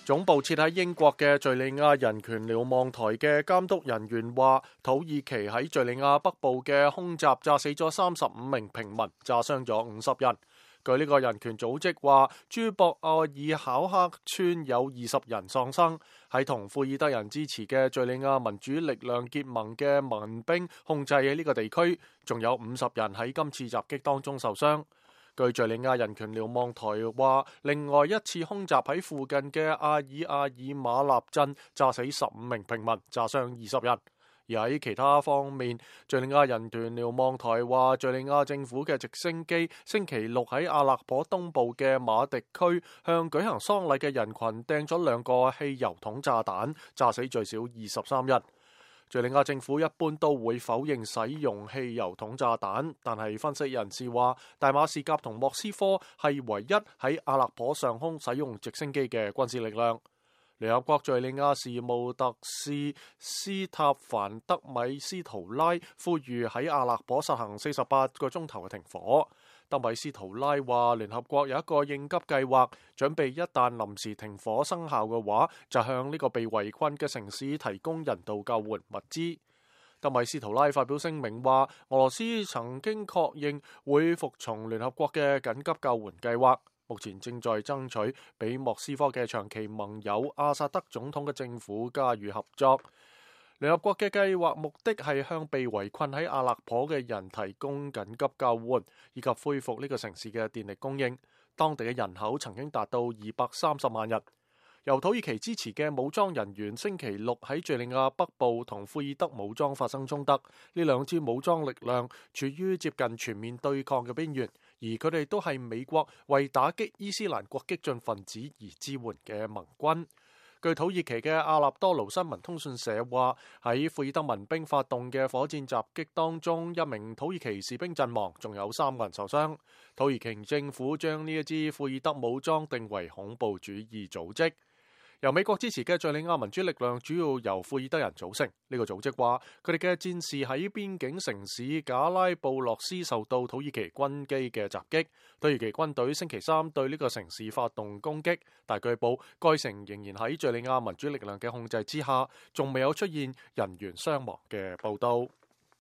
總部設喺英國嘅敘利亞人權瞭望台嘅監督人員話，土耳其喺敘利亞北部嘅空襲炸死咗35名平民，炸傷咗50人。據呢個人權組織話，朱博阿爾考克村有20人喪生。喺同庫爾德人支持嘅敘利亞民主力量結盟嘅民兵控制喺呢個地區，仲有50人喺今次襲擊當中受傷。據敘利亞人權瞭望台話，另外一次空襲喺附近嘅阿爾馬納鎮炸死15名平民，炸傷20人。而喺其他方面，敘利亞人權瞭望台話，敘利亞政府嘅直升機星期六喺阿勒頗東部嘅馬迪區向舉行喪禮嘅人群掟咗2個汽油桶炸彈，炸死最少23人。敘利亞政府一般都會否認使用汽油桶炸彈，但係分析人士話，大馬士革同莫斯科係唯一喺阿勒頗上空使用直升機嘅軍事力量。聯合國敘利亞事務特使斯塔凡德米斯圖拉呼籲喺阿勒頗實行48個鐘頭嘅停火。德米斯圖拉話，聯合國有一個應急計劃，準備一旦臨時停火生效嘅話，就向呢個被圍困嘅城市提供人道救援物資。德米斯圖拉發表聲明話，俄羅斯曾經確認會服從聯合國嘅緊急救援計劃，目前正在爭取俾莫斯科嘅長期盟友阿薩德總統嘅政府加予合作。聯合國嘅計劃目的係向被圍困喺阿勒頗嘅人提供緊急救援，以及恢復呢個城市嘅電力供應。當地嘅人口曾經達到230萬人。由土耳其支持嘅武裝人員星期六喺敘利亞北部同庫爾德武裝發生衝突，呢兩支武裝力量處於接近全面對抗嘅邊緣，而佢哋都係美國為打擊伊斯蘭國激進分子而支援嘅盟軍。據土耳其嘅阿納多盧新聞通訊社話，喺庫爾德民兵發動嘅火箭襲擊當中，一名土耳其士兵陣亡，仲有3個人受傷。土耳其政府將呢一支庫爾德武裝定為恐怖主義組織。由美國支持嘅敘利亞民主力量主要由庫爾德人組成。呢個組織話，佢哋嘅戰士喺邊境城市賈拉布洛斯受到土耳其軍機嘅襲擊。土耳其軍隊星期3對呢個城市發動攻擊，但據報該城仍然喺敘利亞民主力量嘅控制之下，仲未有出現人員傷亡嘅報道。